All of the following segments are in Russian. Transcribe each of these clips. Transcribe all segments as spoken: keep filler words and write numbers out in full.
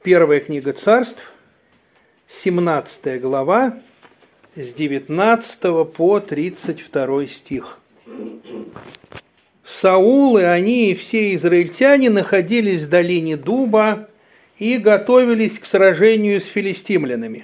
Первая книга Царств, семнадцатая глава, с девятнадцатого по тридцать второй стих. Саул и они и все израильтяне находились в долине Дуба и готовились к сражению с филистимлянами.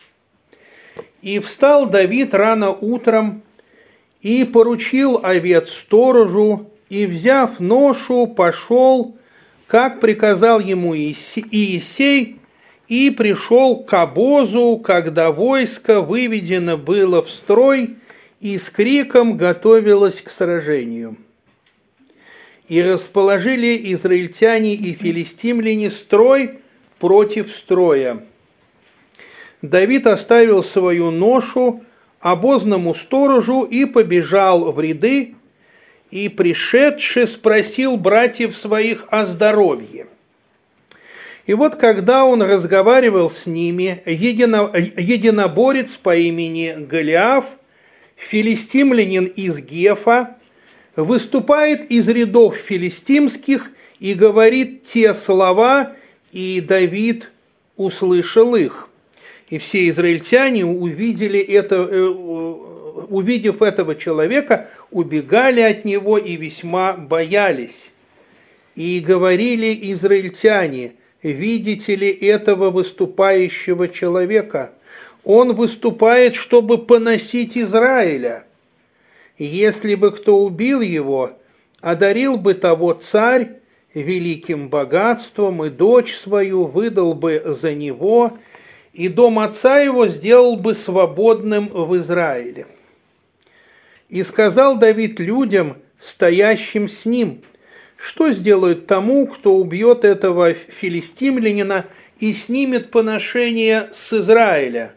И встал Давид рано утром и поручил овец сторожу, и, взяв ношу, пошел, как приказал ему Иисей, и пришел к обозу, когда войско выведено было в строй и с криком готовилось к сражению. И расположили израильтяне и филистимляне строй против строя. Давид оставил свою ношу обозному сторожу и побежал в ряды, и, пришедший, спросил братьев своих о здоровье. И вот когда он разговаривал с ними, едино, единоборец по имени Голиаф, филистимлянин из Гефа, выступает из рядов филистимских и говорит те слова, и Давид услышал их. И все израильтяне увидели это, увидев этого человека, убегали от него и весьма боялись. И говорили израильтяне: видите ли этого выступающего человека? Он выступает, чтобы поносить Израиля. Если бы кто убил его, одарил бы того царь великим богатством, и дочь свою выдал бы за него, и дом отца его сделал бы свободным в Израиле. И сказал Давид людям, стоящим с ним: что сделают тому, кто убьет этого филистимлянина и снимет поношение с Израиля?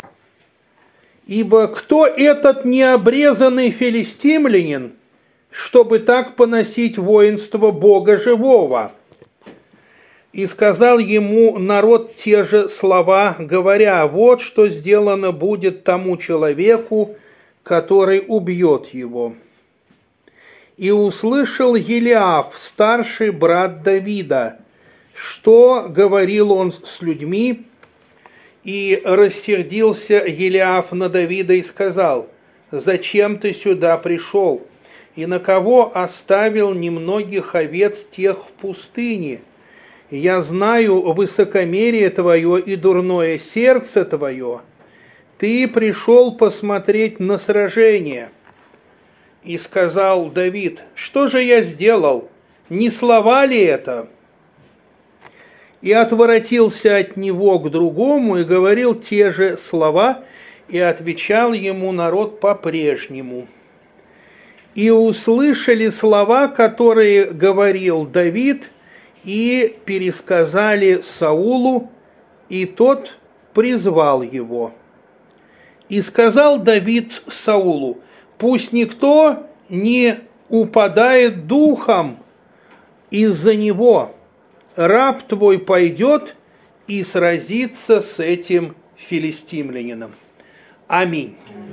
Ибо кто этот необрезанный филистимлянин, чтобы так поносить воинство Бога живого? И сказал ему народ те же слова, говоря: вот что сделано будет тому человеку, который убьет его. И услышал Елиаф, старший брат Давида, что говорил он с людьми, и рассердился Елиаф на Давида и сказал: зачем ты сюда пришел, и на кого оставил немногих овец тех в пустыне? Я знаю высокомерие твое и дурное сердце твое. Ты пришел посмотреть на сражение. И сказал Давид: что же я сделал? Не слова ли это? И отворотился от него к другому и говорил те же слова, и отвечал ему народ по-прежнему. И услышали слова, которые говорил Давид, и пересказали Саулу, и тот призвал его. И сказал Давид Саулу: пусть никто не упадает духом из-за него. Раб твой пойдет и сразится с этим филистимлянином. Аминь.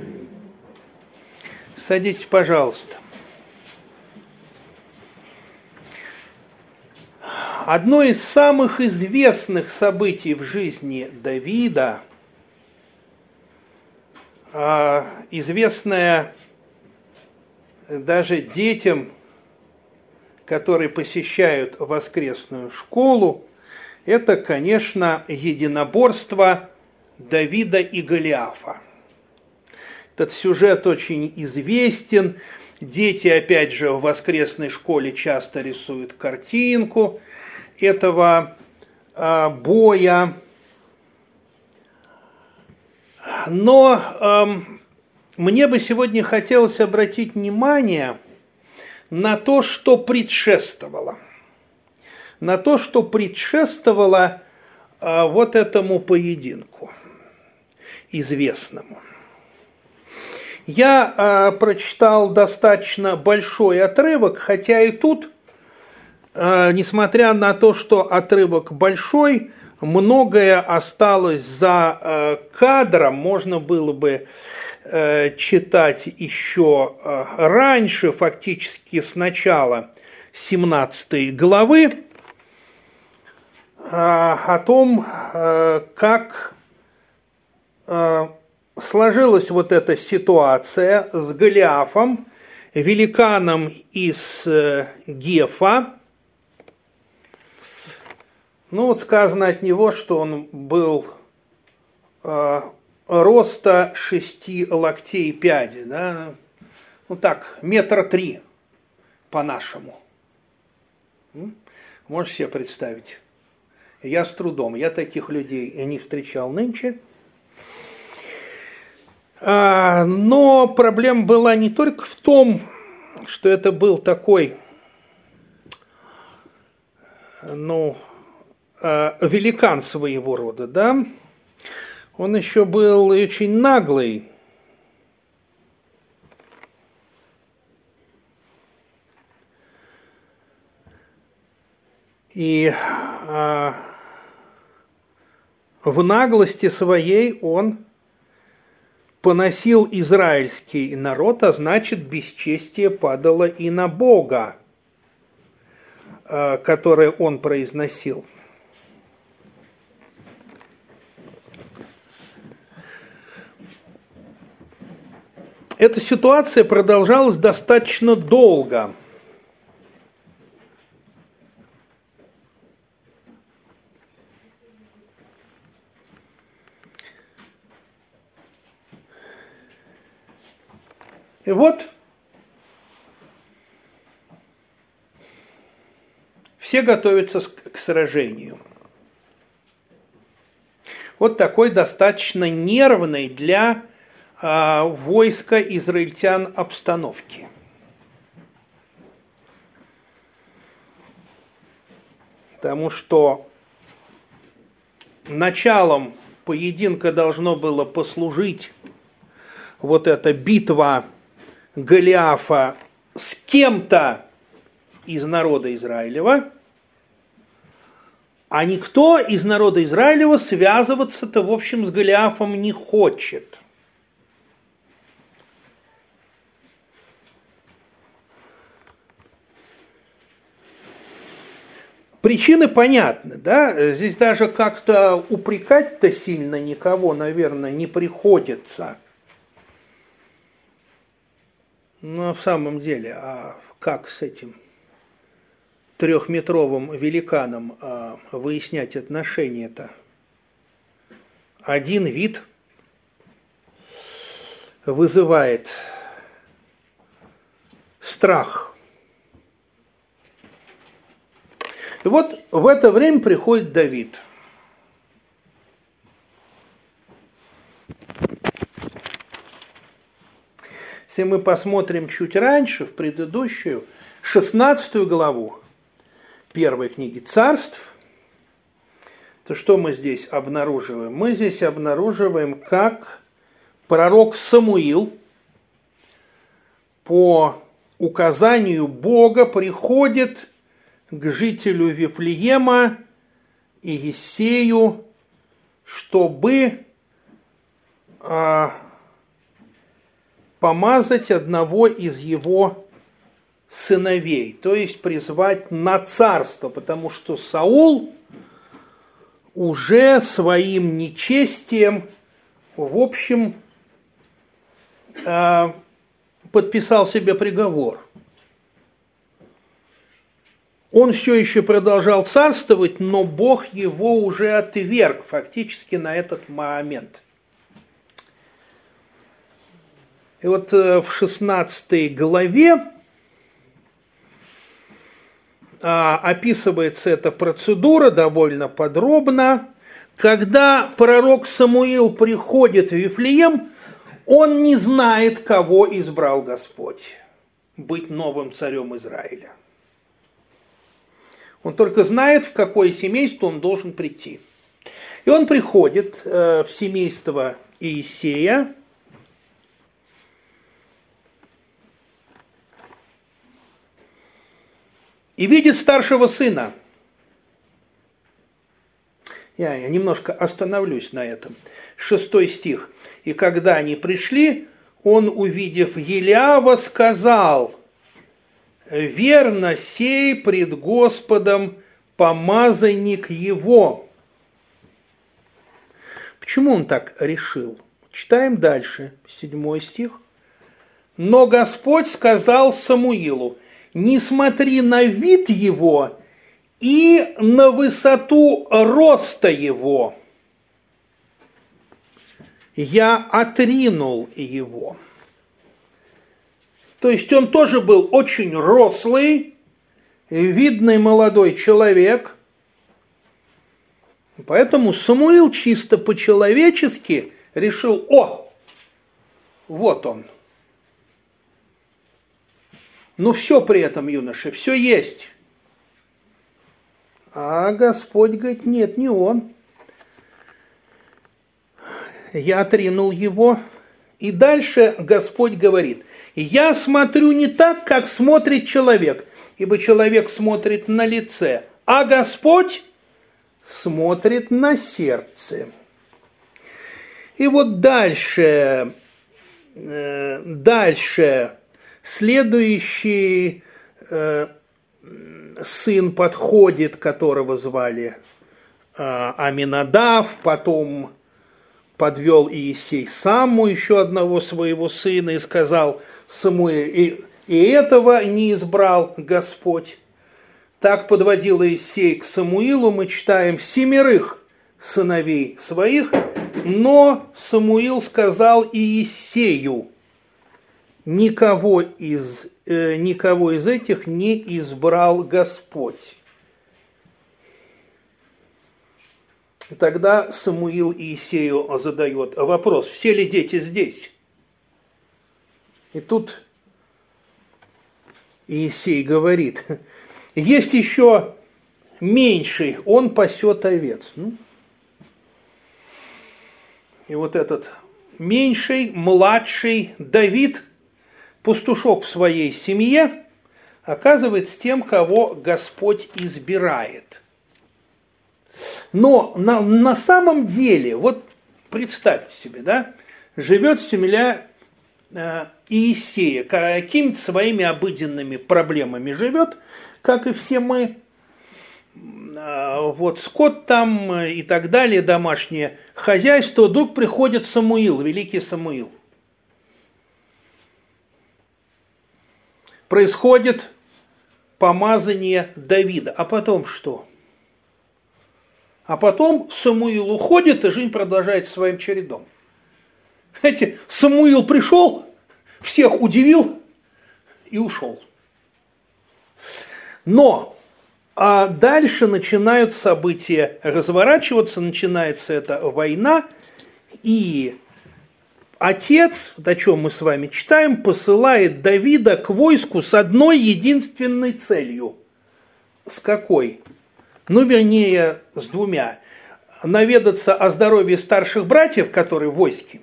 Садитесь, пожалуйста. Одно из самых известных событий в жизни Давида, известное даже детям, которые посещают воскресную школу, это, конечно, единоборство Давида и Голиафа. Этот сюжет очень известен. Дети, опять же, в воскресной школе часто рисуют картинку этого э, боя. Но э, мне бы сегодня хотелось обратить внимание на то, что предшествовало. На то, что предшествовало э, вот этому поединку известному. Я э, прочитал достаточно большой отрывок, хотя и тут, э, несмотря на то, что отрывок большой, многое осталось за э, кадром, можно было бы э, читать еще э, раньше, фактически с начала семнадцатой главы. о том, как сложилась вот эта ситуация с Голиафом, великаном из Гефа. Ну вот сказано от него, что он был э, роста шести локтей пяди, да? Ну так, метра три по-нашему. Можешь себе представить? Я с трудом, я таких людей не встречал нынче. А, но проблема была не только в том, что это был такой, ну, великан своего рода, да, он еще был очень наглый. И а, в наглости своей он поносил израильский народ, а значит, бесчестие падало и на Бога, а, которое он произносил. Эта ситуация продолжалась достаточно долго. И вот все готовятся к сражению. Вот такой достаточно нервной для а, войска израильтян обстановки. Потому что началом поединка должно было послужить вот эта битва Голиафа с кем-то из народа Израилева, а никто из народа Израилева связываться-то, в общем, с Голиафом не хочет. Причины понятны, да? Здесь даже как-то упрекать-то сильно никого, наверное, не приходится. Но в самом деле, а как с этим трехметровым великаном а, выяснять отношения-то? Один вид вызывает страх. И вот в это время приходит Давид. Если мы посмотрим чуть раньше, в предыдущую, шестнадцатую главу первой книги Царств, то что мы здесь обнаруживаем? Мы здесь обнаруживаем, как пророк Самуил по указанию Бога приходит к жителю Вифлеема и Иессею, чтобы а, помазать одного из его сыновей, то есть призвать на царство, потому что Саул уже своим нечестием, в общем, а, подписал себе приговор. Он все еще продолжал царствовать, но Бог его уже отверг фактически на этот момент. И вот в шестнадцатой главе а, описывается эта процедура довольно подробно. Когда пророк Самуил приходит в Вифлеем, он не знает, кого избрал Господь быть новым царем Израиля. Он только знает, в какое семейство он должен прийти. И он приходит э, в семейство Иессея. И видит старшего сына. Я, я немножко остановлюсь на этом. Шестой стих. И когда они пришли, он, увидев Елиава, сказал: верно сей пред Господом помазанник его. Почему он так решил? Читаем дальше, седьмой стих. Но Господь сказал Самуилу: не смотри на вид его и на высоту роста его. Я отринул его. То есть он тоже был очень рослый, видный молодой человек. Поэтому Самуил чисто по-человечески решил: о, вот он. Но все при этом, юноша, все есть. А Господь говорит: нет, не он. Я отринул его. И дальше Господь говорит: я смотрю не так, как смотрит человек, ибо человек смотрит на лице, а Господь смотрит на сердце. И вот дальше, дальше следующий э, сын подходит, которого звали э, Аминадав, потом подвел Иисей Самму, еще одного своего сына, и сказал Самуил: и, и этого не избрал Господь. Так подводил Иисей к Самуилу, мы читаем, семерых сыновей своих, но Самуил сказал Иисею: никого из, э, никого из этих не избрал Господь. И тогда Самуил Иисею задает вопрос: все ли дети здесь? И тут Иисей говорит: есть еще меньший, он пасет овец. И вот этот меньший, младший Давид, пастушок в своей семье, оказывается тем, кого Господь избирает. Но на, на самом деле, вот представьте себе, да, живет семья э, Иисея, какими-то своими обыденными проблемами живет, как и все мы, э, вот скот там и так далее, домашнее хозяйство. Вдруг приходит Самуил, великий Самуил. Происходит помазание Давида. А потом что? А потом Самуил уходит, и жизнь продолжается своим чередом. Знаете, Самуил пришел, всех удивил и ушел. Но а дальше начинают события разворачиваться, начинается эта война, и отец, о чем мы с вами читаем, посылает Давида к войску с одной единственной целью. С какой? Ну, вернее, с двумя. Наведаться о здоровье старших братьев, которые в войске.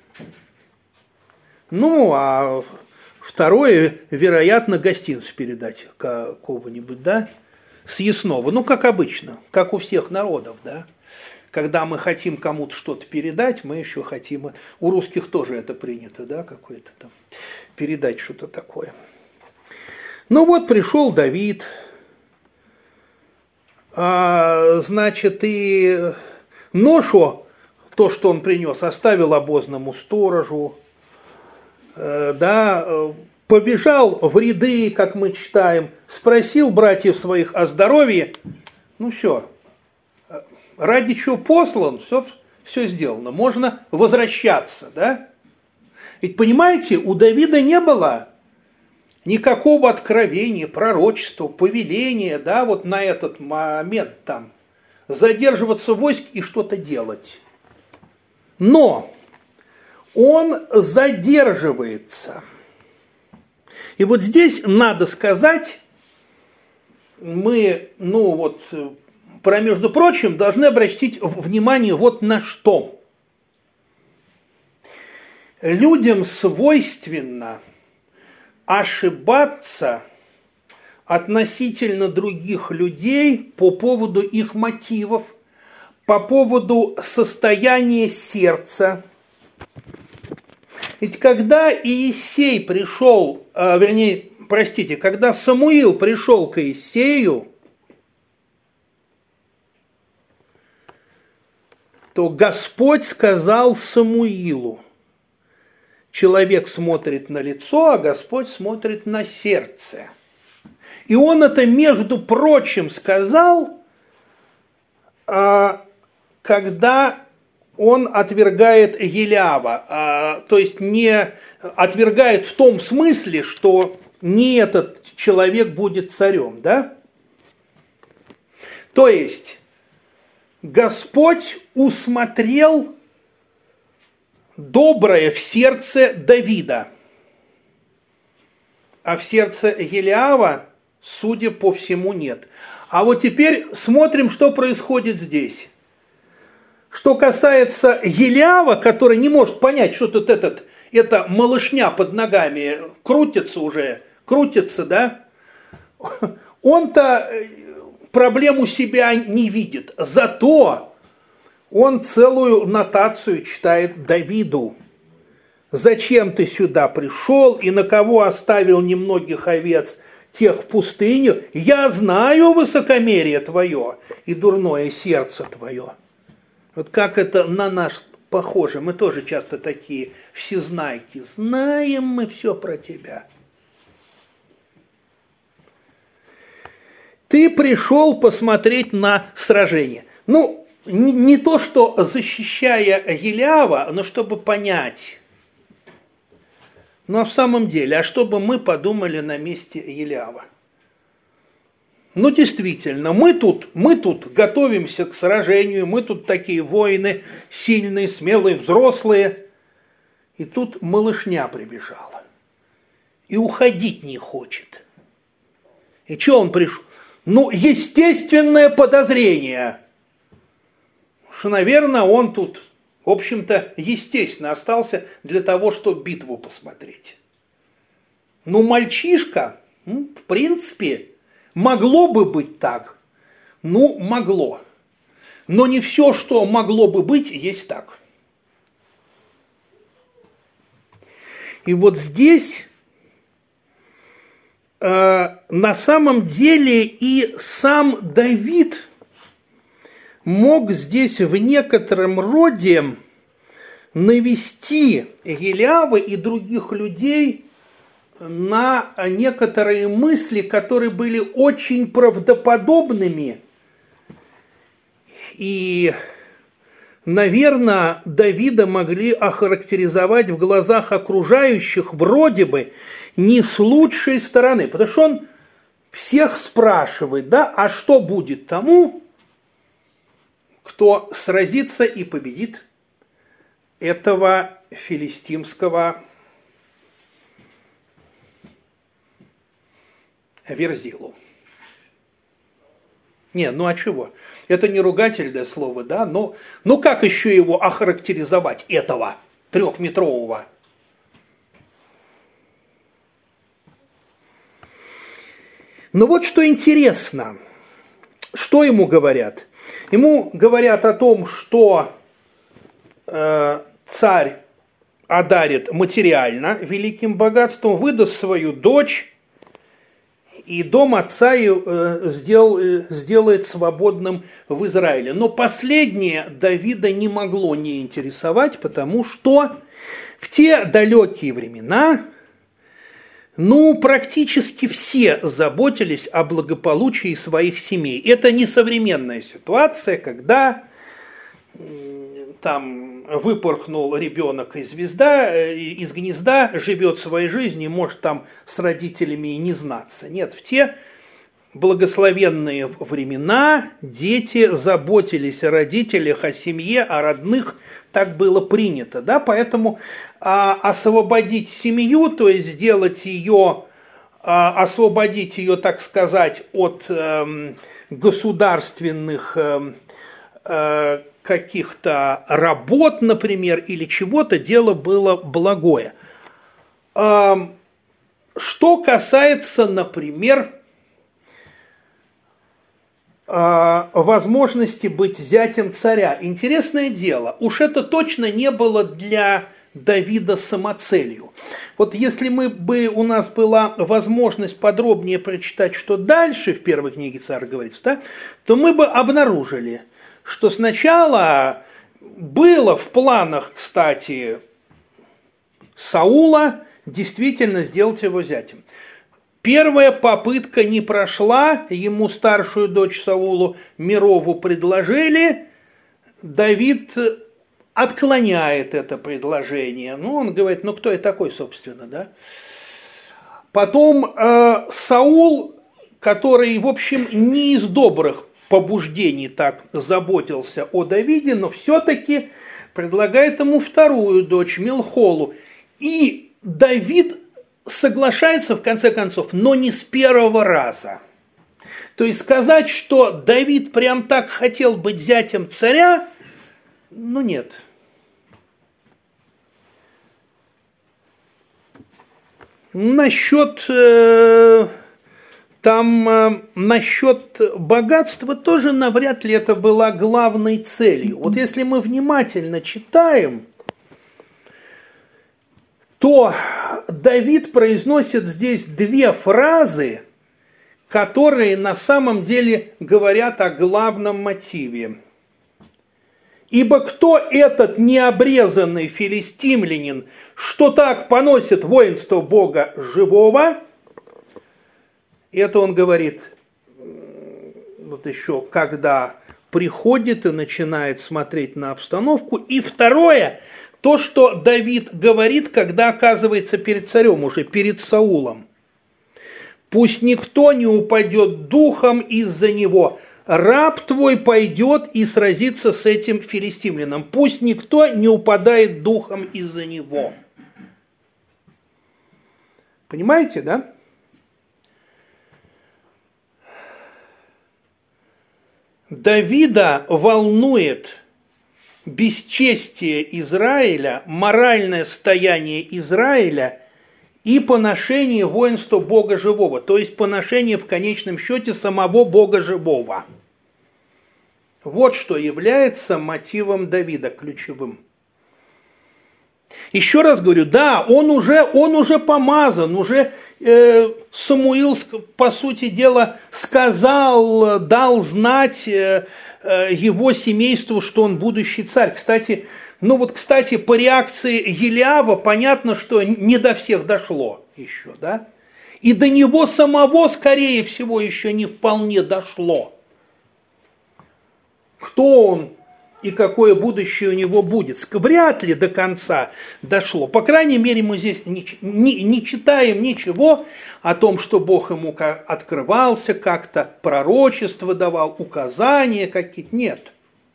Ну, а второе, вероятно, гостинцу передать какого-нибудь, да, съестного. Ну, как обычно, как у всех народов, да. Когда мы хотим кому-то что-то передать, мы еще хотим... У русских тоже это принято, да, какое-то там, передать что-то такое. Ну, вот пришел Давид... А, значит, и ношу, то, что он принес, оставил обозному сторожу, э, да, побежал в ряды, как мы читаем, спросил братьев своих о здоровье, ну все, ради чего послан, все, все сделано, можно возвращаться, да. Ведь, понимаете, у Давида не было никакого откровения, пророчества, повеления, да, вот на этот момент там, задерживаться в войске и что-то делать. Но он задерживается. И вот здесь надо сказать, мы, ну вот, про, между прочим, должны обратить внимание вот на что. Людям свойственно ошибаться относительно других людей по поводу их мотивов, по поводу состояния сердца. Ведь когда Иисей пришел, вернее, простите, когда Самуил пришел к Иисею, то Господь сказал Самуилу. Человек смотрит на лицо, а Господь смотрит на сердце. И он это, между прочим, сказал, когда он отвергает Елиава. То есть не отвергает в том смысле, что не этот человек будет царем, да? То есть Господь усмотрел доброе в сердце Давида, а в сердце Елиава, судя по всему, нет. А вот теперь смотрим, что происходит здесь. Что касается Елиава, который не может понять, что тут этот, эта малышня под ногами крутится уже, крутится, да, он-то проблему себя не видит. Зато он целую нотацию читает Давиду. «Зачем ты сюда пришел и на кого оставил немногих овец тех в пустыню? Я знаю высокомерие твое и дурное сердце твое». Вот как это на нас похоже. Мы тоже часто такие всезнайки. Знаем мы все про тебя. Ты пришел посмотреть на сражение. Ну, не, не то, что защищая Елиава, но чтобы понять. Ну, а в самом деле, а чтобы мы подумали на месте Елиава. Ну, действительно, мы тут, мы тут готовимся к сражению, мы тут такие воины, сильные, смелые, взрослые. И тут малышня прибежала. И уходить не хочет. И что он пришел? Ну, естественное подозрение, что, наверное, он тут, в общем-то, естественно остался для того, чтобы битву посмотреть. Ну, мальчишка, ну, в принципе, могло бы быть так. Ну, могло. Но не все, что могло бы быть, есть так. И вот здесь э, на самом деле и сам Давид мог здесь в некотором роде навести Елиава и других людей на некоторые мысли, которые были очень правдоподобными. И, наверное, Давида могли охарактеризовать в глазах окружающих вроде бы не с лучшей стороны. Потому что он всех спрашивает, да, а что будет тому, кто сразится и победит этого филистимского Верзилу. Не, ну а чего? Это не ругательное слово, да? Но, ну как еще его охарактеризовать, этого трехметрового? Но вот что интересно, что ему говорят? Ему говорят о том, что э, царь одарит материально великим богатством, выдаст свою дочь, и дом отца э, сделал, э, сделает свободным в Израиле. Но последнее Давида не могло не интересовать, потому что в те далекие времена, ну, практически все заботились о благополучии своих семей. Это не современная ситуация, когда там выпорхнул ребенок из, звезда, из гнезда, живет своей жизнью, может там с родителями и не знаться. Нет, в те благословенные времена дети заботились о родителях, о семье, о родных. Так было принято, да, поэтому а, освободить семью, то есть сделать ее, а, освободить ее, так сказать, от э, государственных э, э, каких-то работ, например, или чего-то, дело было благое. Э, что касается, например, возможности быть зятем царя. Интересное дело, уж это точно не было для Давида самоцелью. Вот если мы бы, у нас была возможность подробнее прочитать, что дальше в первой книге царя говорится, да, то мы бы обнаружили, что сначала было в планах, кстати, Саула действительно сделать его зятем. Первая попытка не прошла, ему старшую дочь Саулу Мирову предложили, Давид отклоняет это предложение. Ну, он говорит, ну кто я такой, собственно, да? Потом э, Саул, который, в общем, не из добрых побуждений так заботился о Давиде, но все-таки предлагает ему вторую дочь, Милхолу. И Давид соглашается в конце концов, но не с первого раза. То есть сказать, что Давид прям так хотел быть зятем царя, ну нет. Насчет, э, там, э, насчет богатства тоже навряд ли это была главной целью. Вот если мы внимательно читаем, то Давид произносит здесь две фразы, которые на самом деле говорят о главном мотиве. «Ибо кто этот необрезанный филистимлянин, что так поносит воинство Бога живого?» Это он говорит, вот еще когда приходит и начинает смотреть на обстановку. И второе, то, что Давид говорит, когда оказывается перед царем, уже перед Саулом. «Пусть никто не упадет духом из-за него. Раб твой пойдет и сразится с этим филистимлянином. Пусть никто не упадает духом из-за него». Понимаете, да? Давида волнует бесчестие Израиля, моральное состояние Израиля и поношение воинства Бога живого, то есть поношение в конечном счете самого Бога живого. Вот что является мотивом Давида ключевым. Еще раз говорю, да, он уже, он уже помазан, уже э, Самуил, по сути дела, сказал, дал знать э, э, его семейству, что он будущий царь. Кстати, ну вот, кстати, по реакции Елиава понятно, что не до всех дошло еще, да? И до него самого, скорее всего, еще не вполне дошло. Кто он и какое будущее у него будет. Вряд ли до конца дошло. По крайней мере, мы здесь не, не, не читаем ничего о том, что Бог ему открывался, как-то пророчество давал, указания какие-то. Нет.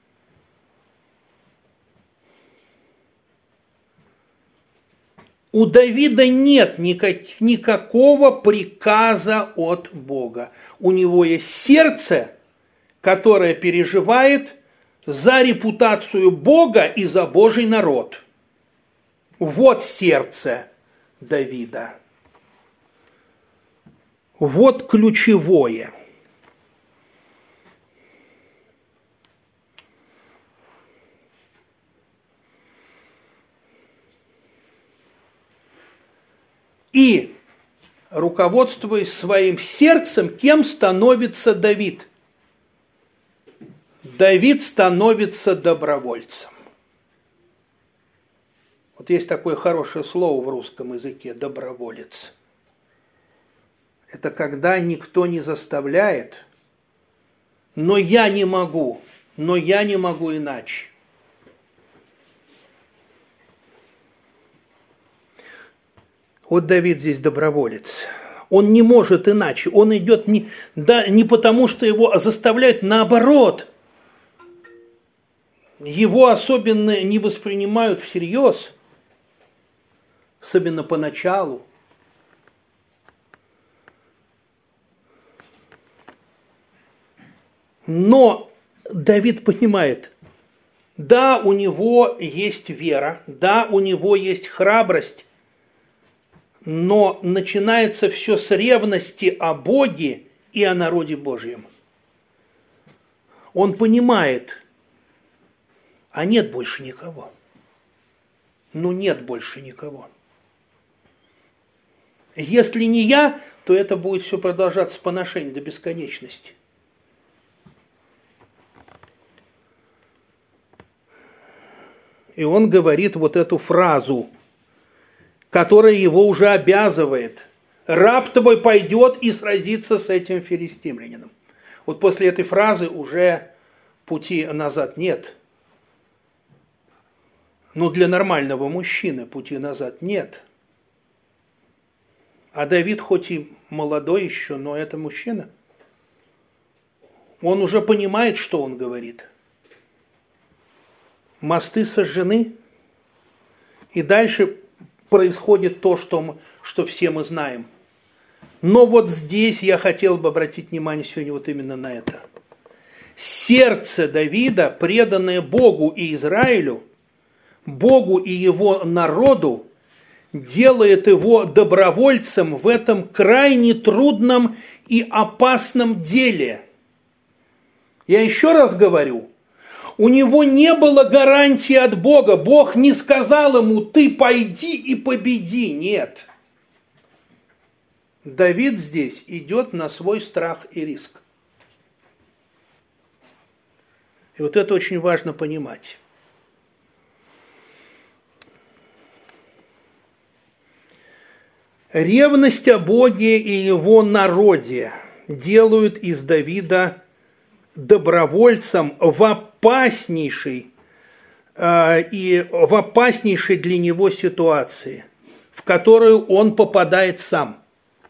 У Давида нет никак, никакого приказа от Бога. У него есть сердце, которое переживает за репутацию Бога и за Божий народ. Вот сердце Давида. Вот ключевое. И, руководствуясь своим сердцем, кем становится Давид? Давид становится добровольцем. Вот есть такое хорошее слово в русском языке – доброволец. Это когда никто не заставляет, но я не могу, но я не могу иначе. Вот Давид здесь доброволец. Он не может иначе. Он идет не, да, не потому, что его заставляют, наоборот. Его особенно не воспринимают всерьез, особенно поначалу. Но Давид понимает, да, у него есть вера, да, у него есть храбрость, но начинается все с ревности о Боге и о народе Божьем. Он понимает, а нет больше никого. Ну нет больше никого. Если не я, то это будет все продолжаться поношение до бесконечности. И он говорит вот эту фразу, которая его уже обязывает. Раб твой пойдет и сразится с этим филистимлянином. Вот после этой фразы уже пути назад нет. Но для нормального мужчины пути назад нет. А Давид хоть и молодой еще, но это мужчина. Он уже понимает, что он говорит. Мосты сожжены, и дальше происходит то, что, мы, что все мы знаем. Но вот здесь я хотел бы обратить внимание сегодня вот именно на это. Сердце Давида, преданное Богу и Израилю, Богу и его народу, делает его добровольцем в этом крайне трудном и опасном деле. Я еще раз говорю, у него не было гарантии от Бога. Бог не сказал ему: ты пойди и победи. Нет. Давид здесь идет на свой страх и риск. И вот это очень важно понимать. Ревность о Боге и его народе делают из Давида добровольцем в опаснейшей э, и в опаснейшей для него ситуации, в которую он попадает сам.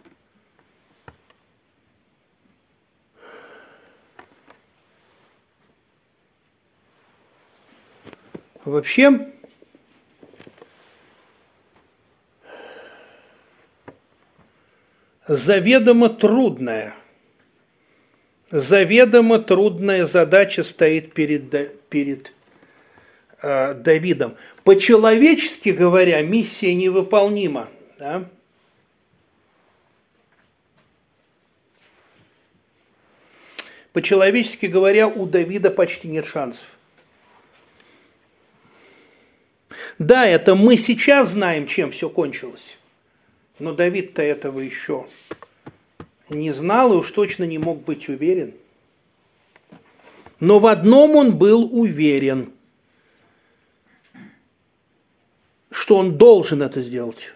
Вообще, заведомо трудная, заведомо трудная задача стоит перед, перед э, Давидом. По-человечески говоря, миссия невыполнима. Да? По-человечески говоря, у Давида почти нет шансов. Да, это мы сейчас знаем, чем все кончилось. Но Давид-то этого еще не знал и уж точно не мог быть уверен. Но в одном он был уверен, что он должен это сделать.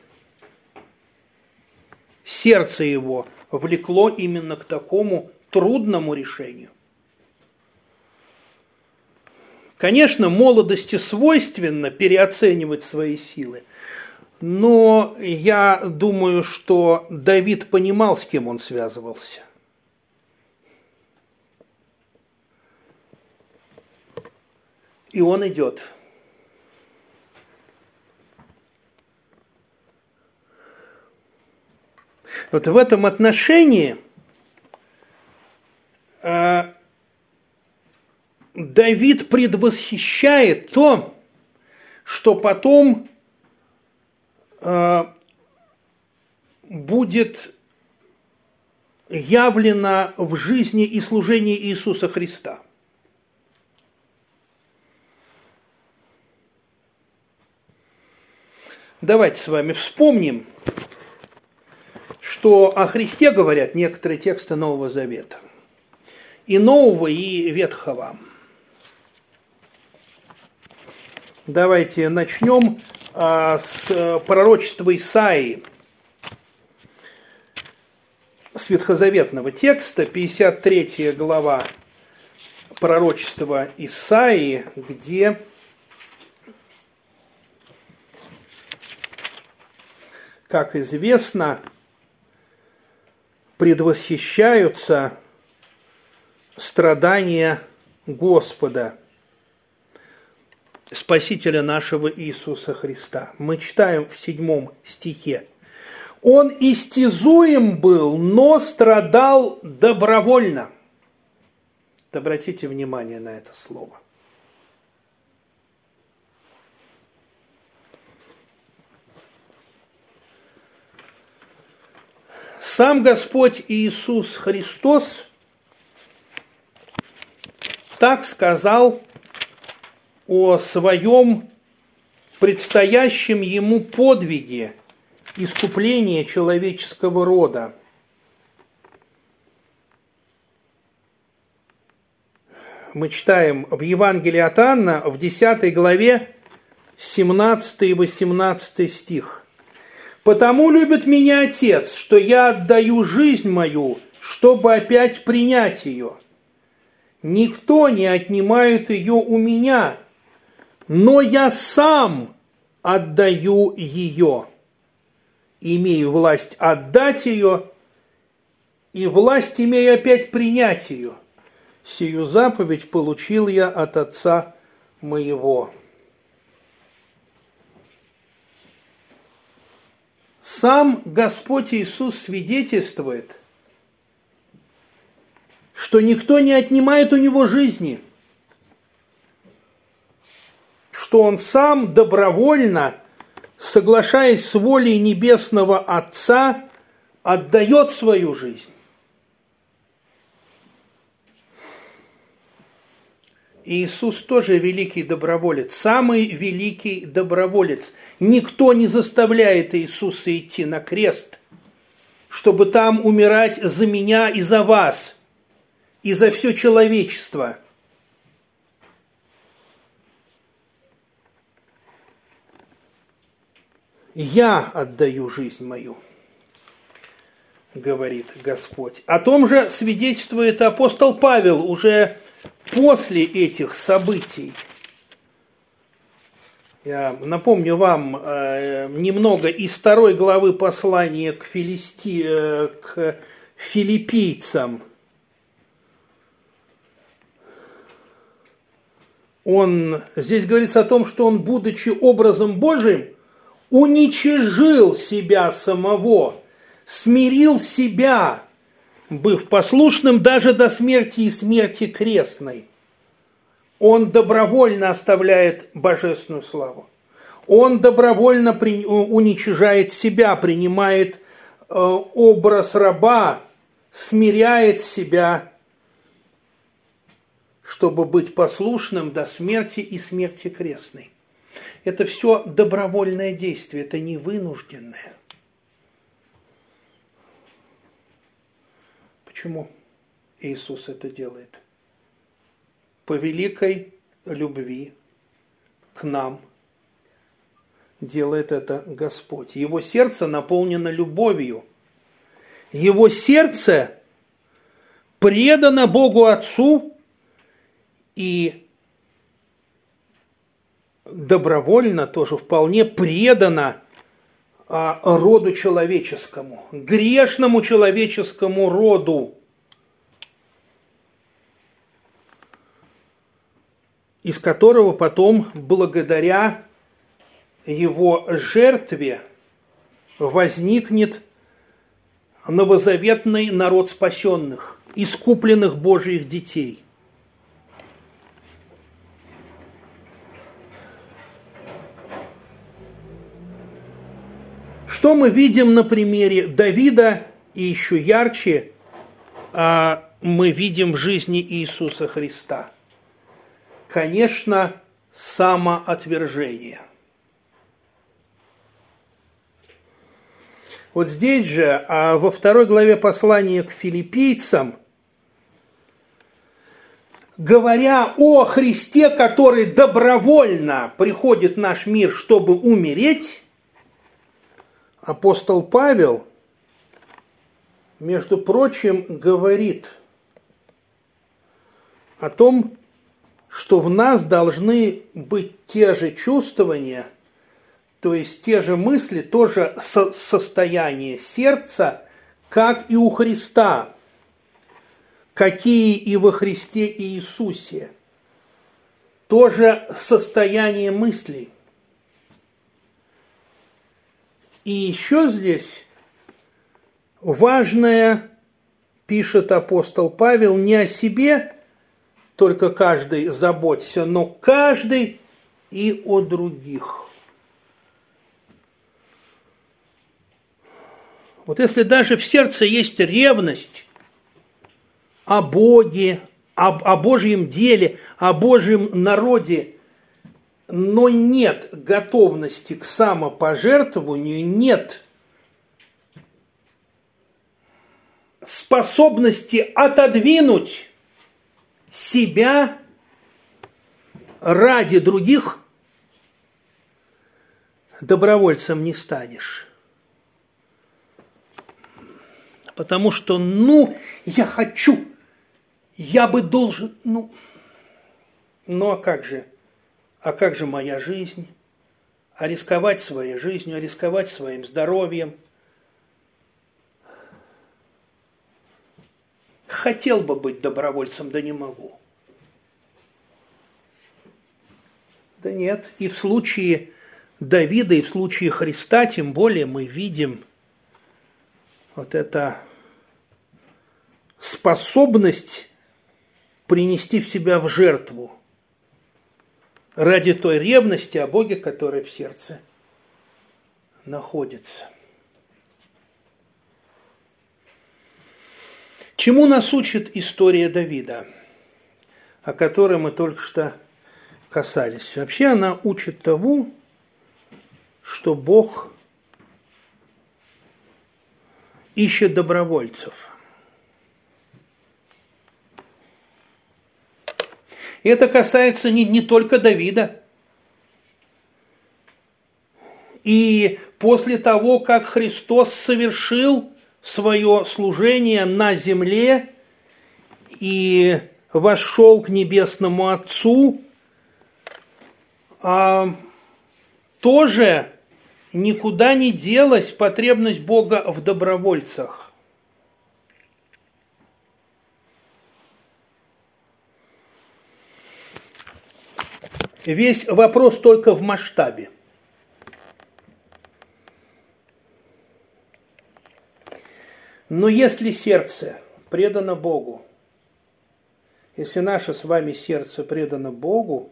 Сердце его влекло именно к такому трудному решению. Конечно, молодости свойственно переоценивать свои силы, но я думаю, что Давид понимал, с кем он связывался. И он идет. Вот в этом отношении э, Давид предвосхищает то, что потом э, будет явлено в жизни и служении Иисуса Христа. Давайте с вами вспомним, что о Христе говорят некоторые тексты Нового Завета. И Нового, и Ветхого. Давайте начнем а, с пророчества Исаии, с ветхозаветного текста, пятьдесят третья глава пророчества Исаии, где как известно, предвосхищаются страдания Господа, Спасителя нашего Иисуса Христа. Мы читаем в седьмом стихе. «Он истязуем был, но страдал добровольно». Обратите внимание на это слово. Сам Господь Иисус Христос так сказал о своем предстоящем ему подвиге искупления человеческого рода. Мы читаем в Евангелии от Иоанна в десятой главе семнадцатый и восемнадцатый стих. «Потому любит меня Отец, что я отдаю жизнь мою, чтобы опять принять ее. Никто не отнимает ее у меня, но я сам отдаю ее. Имею власть отдать ее, и власть имею опять принять ее. Сию заповедь получил я от Отца моего». Сам Господь Иисус свидетельствует, что никто не отнимает у него жизни, что он сам добровольно, соглашаясь с волей Небесного Отца, отдает свою жизнь. Иисус тоже великий доброволец, самый великий доброволец. Никто не заставляет Иисуса идти на крест, чтобы там умирать за меня и за вас, и за все человечество. «Я отдаю жизнь мою», говорит Господь. О том же свидетельствует апостол Павел уже после этих событий. Я напомню вам э, немного из второй главы послания к, Филисти, э, к филиппийцам. Он, здесь говорится о том, что он, будучи образом Божиим, уничижил себя самого, смирил себя, быв послушным даже до смерти и смерти крестной. Он добровольно оставляет божественную славу. Он добровольно при, уничижает себя, принимает э, образ раба, смиряет себя, чтобы быть послушным до смерти и смерти крестной. Это все добровольное действие, это не вынужденное. Почему Иисус это делает? По великой любви к нам делает это Господь. Его сердце наполнено любовью. Его сердце предано Богу Отцу и добровольно тоже вполне предано а, роду человеческому, грешному человеческому роду, из которого потом, благодаря его жертве, возникнет новозаветный народ спасенных, искупленных Божьих детей. Что мы видим на примере Давида, и еще ярче мы видим в жизни Иисуса Христа? Конечно, самоотвержение. Вот здесь же, во второй главе послания к филиппийцам, говоря о Христе, который добровольно приходит в наш мир, чтобы умереть, апостол Павел, между прочим, говорит о том, что в нас должны быть те же чувствования, то есть те же мысли, то же состояние сердца, как и у Христа, какие и во Христе Иисусе. То же состояние мыслей. И еще здесь важное, пишет апостол Павел, не о себе только каждый заботься, но каждый и о других. Вот если даже в сердце есть ревность о Боге, об, о Божьем деле, о Божьем народе, но нет готовности к самопожертвованию, нет способности отодвинуть себя ради других, добровольцем не станешь. Потому что, ну, я хочу, я бы должен, ну, ну а как же, а как же моя жизнь? А рисковать своей жизнью, а рисковать своим здоровьем? Хотел бы быть добровольцем, да не могу. Да нет, и в случае Давида, и в случае Христа, тем более мы видим вот это способность принести в себя в жертву ради той ревности о Боге, которая в сердце находится. Чему нас учит история Давида, о которой мы только что касались? Вообще она учит тому, что Бог ищет добровольцев. И это касается не, не только Давида. И после того, как Христос совершил свое служение на земле и вошел к небесному Отцу, а, тоже никуда не делась потребность Бога в добровольцах. Весь вопрос только в масштабе. Но если сердце предано Богу, если наше с вами сердце предано Богу,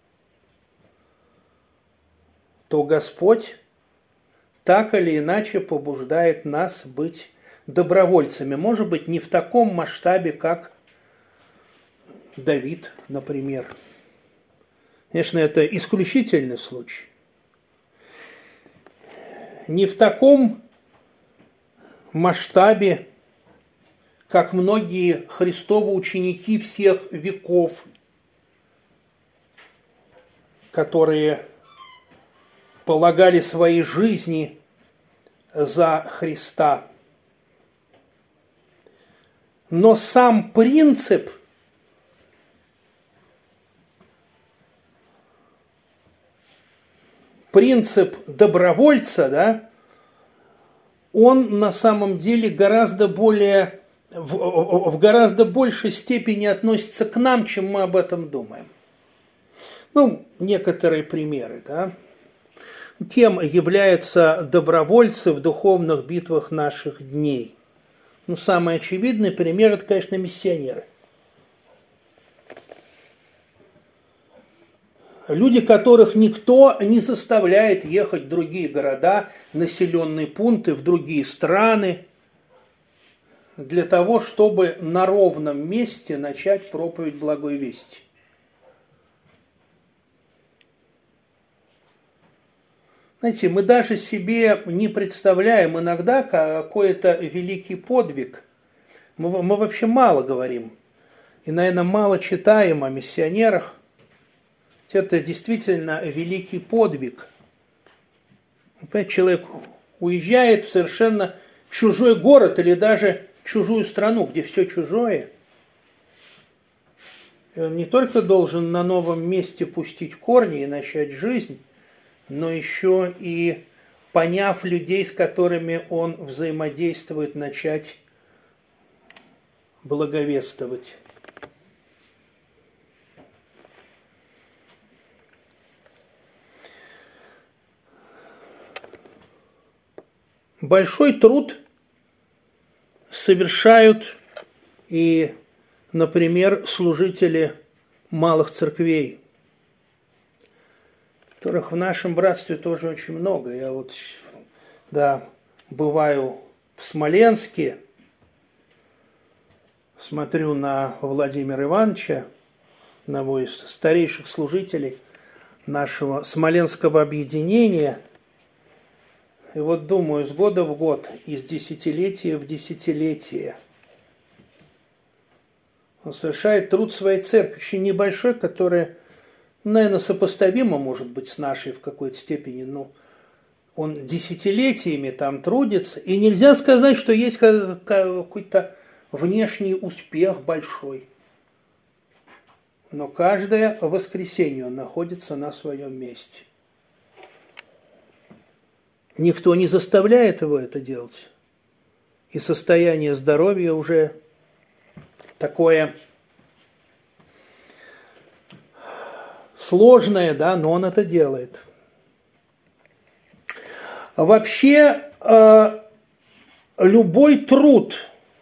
то Господь так или иначе побуждает нас быть добровольцами. Может быть, не в таком масштабе, как Давид, например. Конечно, это исключительный случай. Не в таком масштабе, как многие Христовы ученики всех веков, которые полагали свои жизни за Христа. Но сам принцип принцип добровольца, да, он на самом деле гораздо более, в, в гораздо большей степени относится к нам, чем мы об этом думаем. Ну, некоторые примеры, да. Кем являются добровольцы в духовных битвах наших дней? Ну, самый очевидный пример – это, конечно, миссионеры. Люди, которых никто не заставляет ехать в другие города, населенные пункты, в другие страны, для того, чтобы на ровном месте начать проповедь благой вести. Знаете, мы даже себе не представляем иногда какой-то великий подвиг. Мы, мы вообще мало говорим и, наверное, мало читаем о миссионерах. Это действительно великий подвиг. Например, человек уезжает в совершенно чужой город или даже чужую страну, где все чужое. И он не только должен на новом месте пустить корни и начать жизнь, но еще и, поняв людей, с которыми он взаимодействует, начать благовествовать. Большой труд совершают и, например, служители малых церквей, которых в нашем братстве тоже очень много. Я вот, да, бываю в Смоленске, смотрю на Владимира Ивановича, одного из старейших служителей нашего Смоленского объединения, и вот думаю, с года в год, из десятилетия в десятилетие он совершает труд своей церкви, очень небольшой, который, наверное, сопоставимо, может быть, с нашей в какой-то степени, ну, он десятилетиями там трудится, и нельзя сказать, что есть какой-то внешний успех большой. Но каждое воскресенье он находится на своем месте. Никто не заставляет его это делать. И состояние здоровья уже такое сложное, да, но он это делает. Вообще, э, любой труд,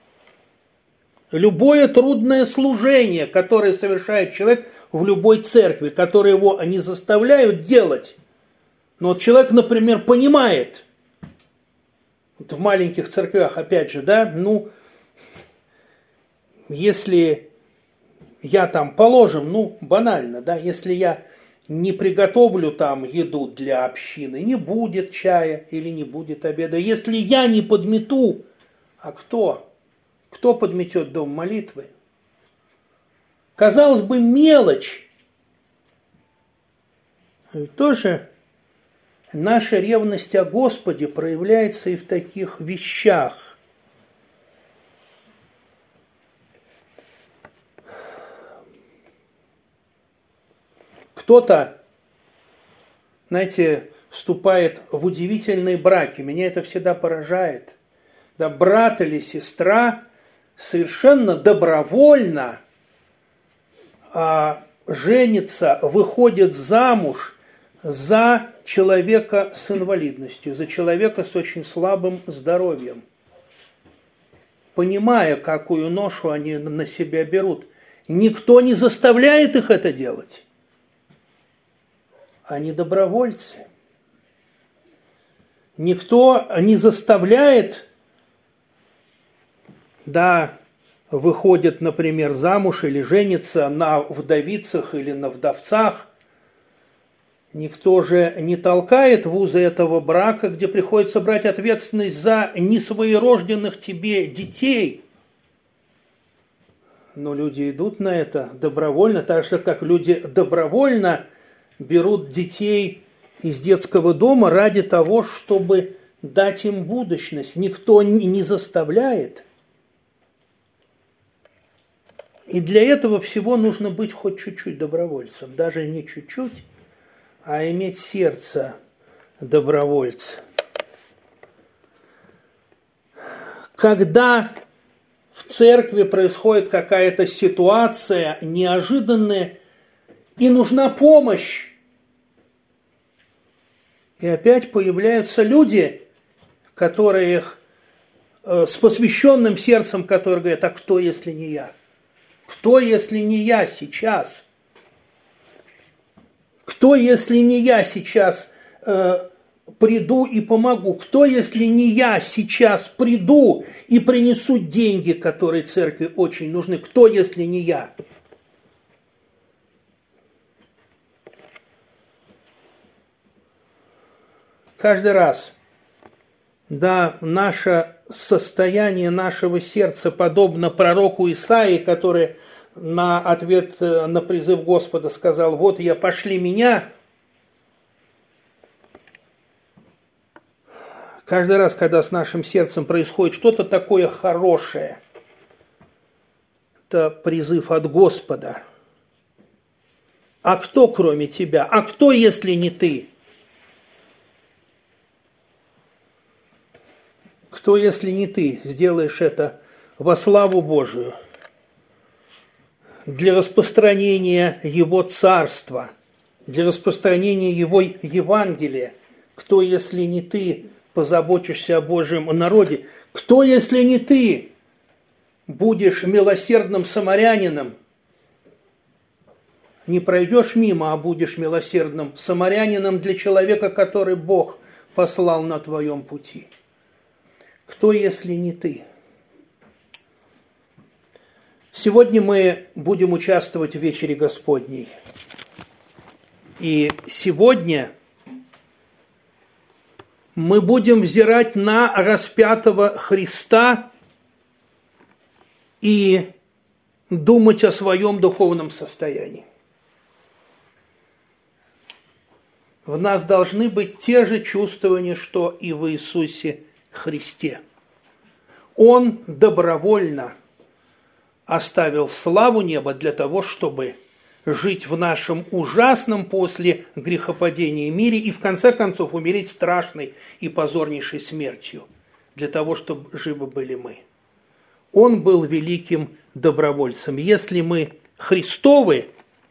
любое трудное служение, которое совершает человек в любой церкви, которое его не заставляют делать, но вот человек, например, понимает, вот в маленьких церквях, опять же, да, ну, если я там, положим, ну, банально, да, если я не приготовлю там еду для общины, не будет чая или не будет обеда. Если я не подмету, а кто? Кто подметет дом молитвы? Казалось бы, мелочь. И тоже наша ревность о Господе проявляется и в таких вещах. Кто-то, знаете, вступает в удивительные браки. Меня это всегда поражает. Да, брат или сестра совершенно добровольно а, женится, выходит замуж за человека с инвалидностью, за человека с очень слабым здоровьем, понимая, какую ношу они на себя берут. Никто не заставляет их это делать. Они добровольцы. Никто не заставляет, да, выходит, например, замуж или женится на вдовицах или на вдовцах. Никто же не толкает в узы этого брака, где приходится брать ответственность за несвоерожденных тебе детей. Но люди идут на это добровольно, так же, как люди добровольно берут детей из детского дома ради того, чтобы дать им будущность. Никто не заставляет. И для этого всего нужно быть хоть чуть-чуть добровольцем. Даже не чуть-чуть, а иметь сердце добровольца. Когда в церкви происходит какая-то ситуация неожиданная, и нужна помощь. И опять появляются люди, которые э, с посвященным сердцем, которые говорят, а кто, если не я? Кто, если не я сейчас? Кто, если не я сейчас э, приду и помогу? Кто, если не я сейчас приду и принесу деньги, которые церкви очень нужны? Кто, если не я? Каждый раз, да, наше состояние нашего сердца подобно пророку Исаии, который на ответ на призыв Господа сказал, вот я, пошли меня. Каждый раз, когда с нашим сердцем происходит что-то такое хорошее, это призыв от Господа. А кто, кроме тебя? А кто, если не ты? Кто, если не ты, сделаешь это во славу Божию, для распространения Его Царства, для распространения Его Евангелия? Кто, если не ты, позаботишься о Божьем народе? Кто, если не ты, будешь милосердным самарянином? Не пройдешь мимо, а будешь милосердным самарянином для человека, который Бог послал на твоем пути. Кто, если не ты? Сегодня мы будем участвовать в вечере Господней. И сегодня мы будем взирать на распятого Христа и думать о своем духовном состоянии. в нас должны быть те же чувствования, что и в Иисусе Христе. Он добровольно оставил славу неба для того, чтобы жить в нашем ужасном после грехопадения мире и в конце концов умереть страшной и позорнейшей смертью, для того, чтобы живы были мы. Он был великим добровольцем. Если мы Христовы,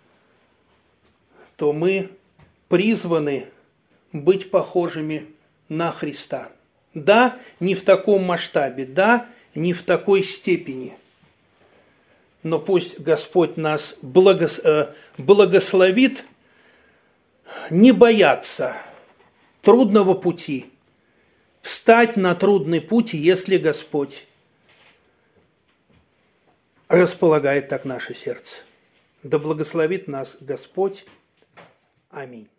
то мы призваны быть похожими на Христа. Да, не в таком масштабе, да, не в такой степени. Но пусть Господь нас благос... благословит не бояться трудного пути, встать на трудный путь, если Господь располагает так наше сердце. Да благословит нас Господь. Аминь.